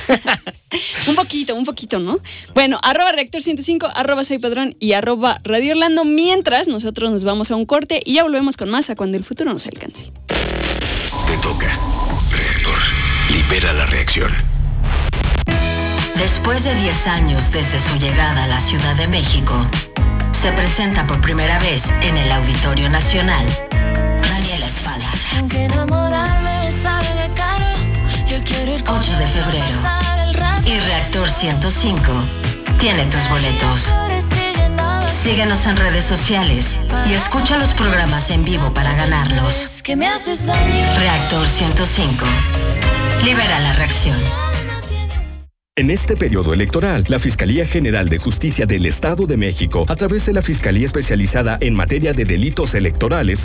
Un poquito, ¿no? Bueno, @Reactor105, @SoyPadrón y @Radio Orlando. Mientras, nosotros nos vamos a un corte y ya volvemos con más a cuando el futuro nos alcance. Te toca. Reactor. Libera la reacción. Después de 10 años desde su llegada a la Ciudad de México, se presenta por primera vez en el Auditorio Nacional Daniela Espala. 8 de febrero. Y Reactor 105 tiene tus boletos. Síguenos en redes sociales y escucha los programas en vivo para ganarlos. Reactor 105. Libera la reacción. En este periodo electoral, la Fiscalía General de Justicia del Estado de México, a través de la Fiscalía Especializada en Materia de Delitos Electorales,